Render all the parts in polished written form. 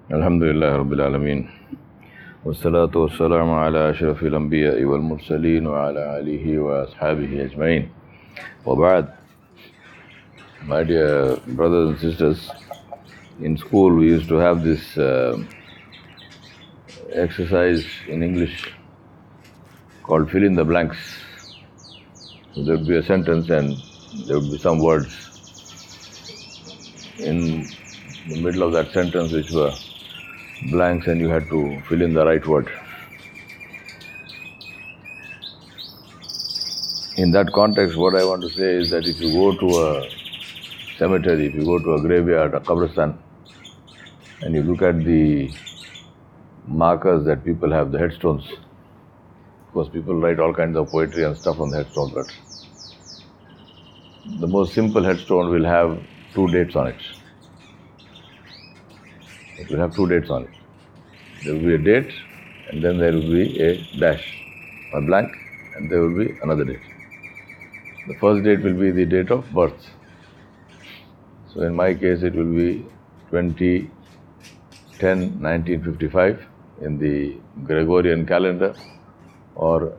Alhamdulillah Rabbil Alameen. Wassalatu wassalamu ala ashrafil anbiya'i wal mursaleen wa ala alihi wa ashabihi ajma'in. Wa ba'd. My dear brothers and sisters, in school we used to have this exercise in English called fill in the blanks. So there would be a sentence and there would be some words in the middle of that sentence which were blanks, and you had to fill in the right word. In that context, what I want to say is that if you go to a cemetery, if you go to a graveyard, a qabristan, and you look at the markers that people have, the headstones, of course people write all kinds of poetry and stuff on the headstone, but the most simple headstone will have two dates on it. It will have two dates on it. There will be a date, and then there will be a dash, a blank, and there will be another date. The first date will be the date of birth. So in my case, it will be 20-10-1955 in the Gregorian calendar, or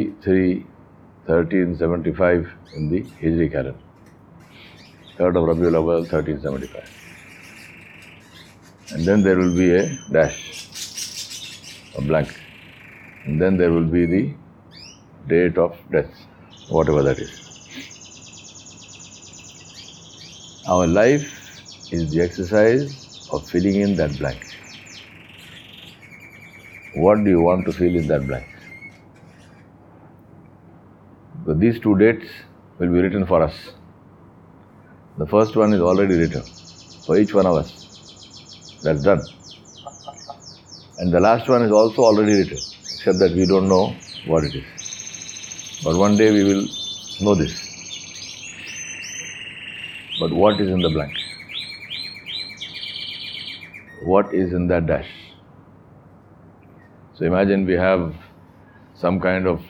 3-3-1375 in the Hijri calendar. 3rd of Rabiul Awwal, 1375. And then there will be a dash, a blank. And then there will be the date of death, whatever that is. Our life is the exercise of filling in that blank. What do you want to fill in that blank? So these two dates will be written for us. The first one is already written for each one of us. That's done. And the last one is also already written, except that we don't know what it is. But one day we will know this. But what is in the blank? What is in that dash? So imagine we have some kind of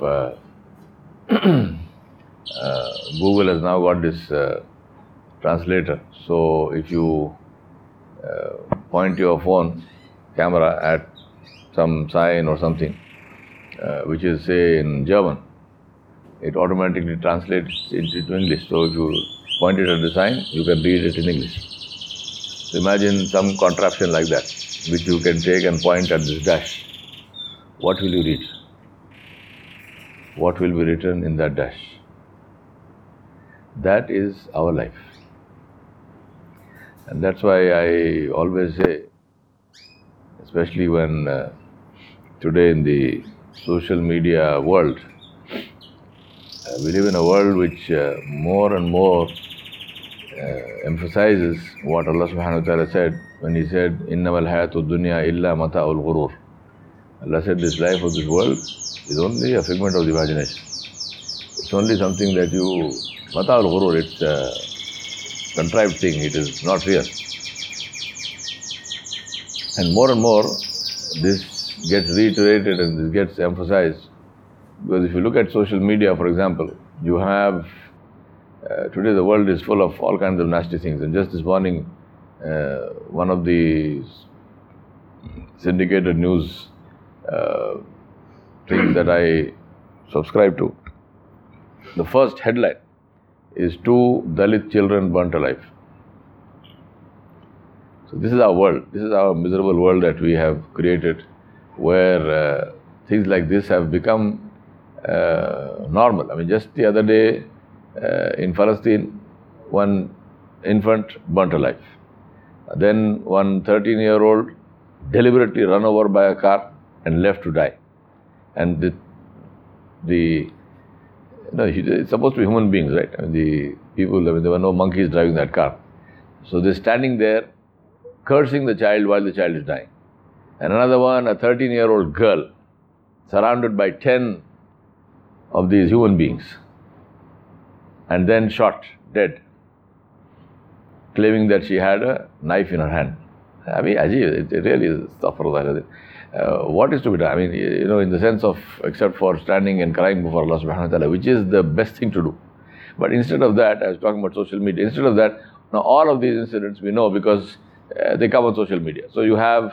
Google has now got this translator. So if you point your phone camera at some sign or something, which is say in German, it automatically translates into English. So if you point it at the sign, you can read it in English. So imagine some contraption like that, which you can take and point at this dash. What will you read? What will be written in that dash? That is our life. And that's why I always say, especially when today in the social media world, we live in a world which more and more emphasizes what Allah subhanahu wa ta'ala said when He said, إِنَّمَا الْحَيَاةُ الدُّنْيَا إِلَّا مَتَاعُ الْغُرُورِ. Allah said this life of this world is only a figment of the imagination. It's only something that you, مَتَاعُ الْغُرُورِ, it's a contrived thing, it is not real. And more, this gets reiterated and this gets emphasized. Because if you look at social media, for example, you have, today the world is full of all kinds of nasty things. And just this morning, one of the syndicated news things that I subscribe to, the first headline is 2 Dalit children burnt alive. So this is our world. This is our miserable world that we have created, where things like this have become normal. I mean, just the other day in Palestine, one infant burnt alive. Then one 13-year-old deliberately run over by a car and left to die. And it's supposed to be human beings, right? I mean, the people, there were no monkeys driving that car. So they're standing there cursing the child while the child is dying. And another one, a 13-year-old girl, surrounded by 10 of these human beings, and then shot dead, claiming that she had a knife in her hand. I mean, it really is astaghfirullah. What is to be done? I mean, in the sense of, except for standing and crying before Allah subhanahu wa ta'ala, which is the best thing to do. But instead of that, I was talking about social media, instead of that, now all of these incidents we know because they come on social media. So you have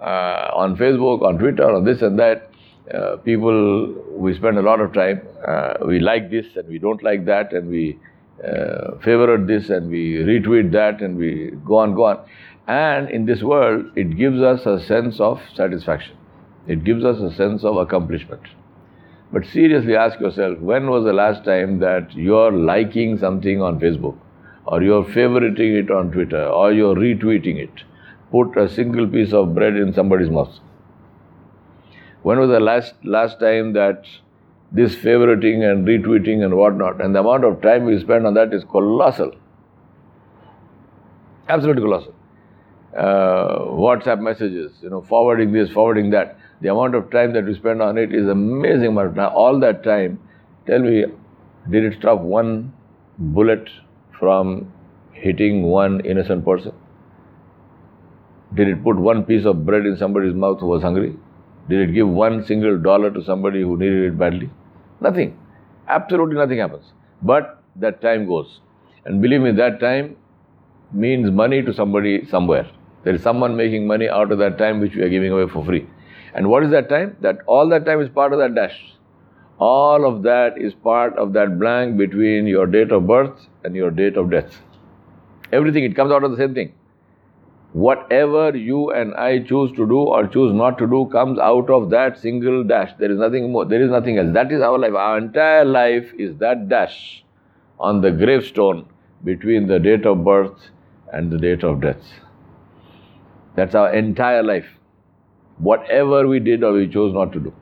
on Facebook, on Twitter, on this and that. People, we spend a lot of time. We like this and we don't like that, and we favorite this and we retweet that, and we go on. And in this world, it gives us a sense of satisfaction. It gives us a sense of accomplishment. But seriously ask yourself, when was the last time that you're liking something on Facebook, or you're favoriting it on Twitter, or you're retweeting it? Put a single piece of bread in somebody's mouth. When was the last time that this favoriting and retweeting and whatnot, and the amount of time we spend on that is colossal. Absolutely colossal. WhatsApp messages, forwarding this, forwarding that. The amount of time that we spend on it is amazing. Now, all that time, tell me, did it stop one bullet from hitting one innocent person? Did it put one piece of bread in somebody's mouth who was hungry? Did it give one single dollar to somebody who needed it badly? Nothing. Absolutely nothing happens. But that time goes. And believe me, that time means money to somebody somewhere. There is someone making money out of that time which we are giving away for free. And what is that time? All that time is part of that dash. All of that is part of that blank between your date of birth and your date of death. Everything, it comes out of the same thing. Whatever you and I choose to do or choose not to do comes out of that single dash. There is nothing more. There is nothing else. That is our life. Our entire life is that dash on the gravestone between the date of birth and the date of death. That's our entire life. Whatever we did or we chose not to do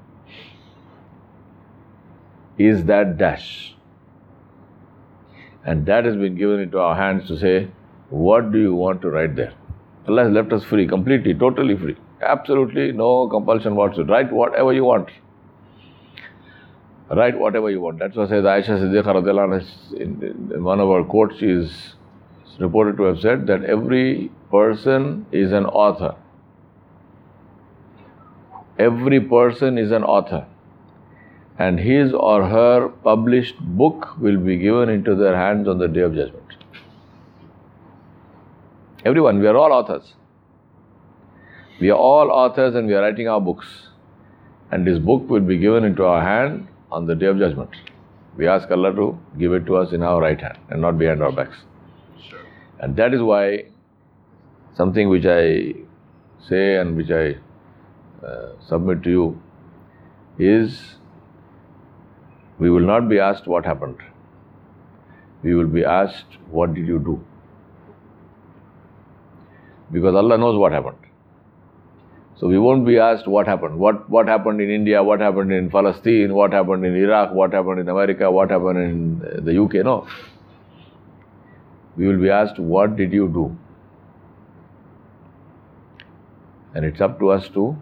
is that dash. And that has been given into our hands to say, what do you want to write there? Allah has left us free, completely, totally free. Absolutely no compulsion whatsoever. Write whatever you want. Write whatever you want. That's what says Aisha Siddiqa radiallahu anha. In one of her quotes, she is reported to have said that every person is an author. Every person is an author. And his or her published book will be given into their hands on the Day of Judgment. Everyone, we are all authors. We are all authors and we are writing our books. And this book will be given into our hand on the Day of Judgment. We ask Allah to give it to us in our right hand and not behind our backs. Sure. And that is why something which I say and which I submit to you is, we will not be asked what happened. We will be asked, what did you do? Because Allah knows what happened. So we won't be asked what happened. What happened in India, what happened in Palestine, what happened in Iraq, what happened in America, what happened in the UK. No. We will be asked, what did you do? And it's up to us to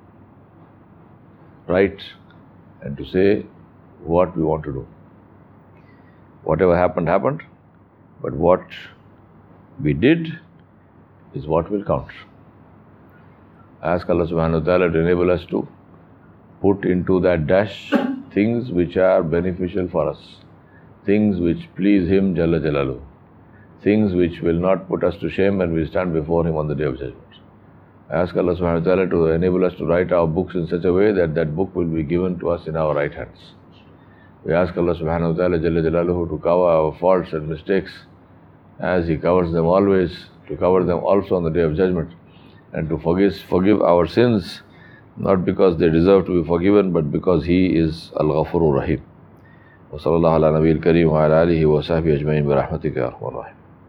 write and to say what we want to do. Whatever happened, happened. But what we did is what will count. Ask Allah subhanahu wa ta'ala to enable us to put into that dash things which are beneficial for us, things which please Him Jalla Jalaluhu, things which will not put us to shame when we stand before Him on the Day of Judgment. Ask Allah subhanahu wa ta'ala to enable us to write our books in such a way that that book will be given to us in our right hands. We ask Allah subhanahu wa ta'ala Jalla Jalaluhu to cover our faults and mistakes as He covers them always, to cover them also on the Day of Judgment, and to forgive our sins, not because they deserve to be forgiven, but because He is Al-Ghafurur Rahim. Wa sallallahu ala nabiyil kareem wa ala alihi wa sahbihi ajma'in bi rahmatika ya arhamar rahim.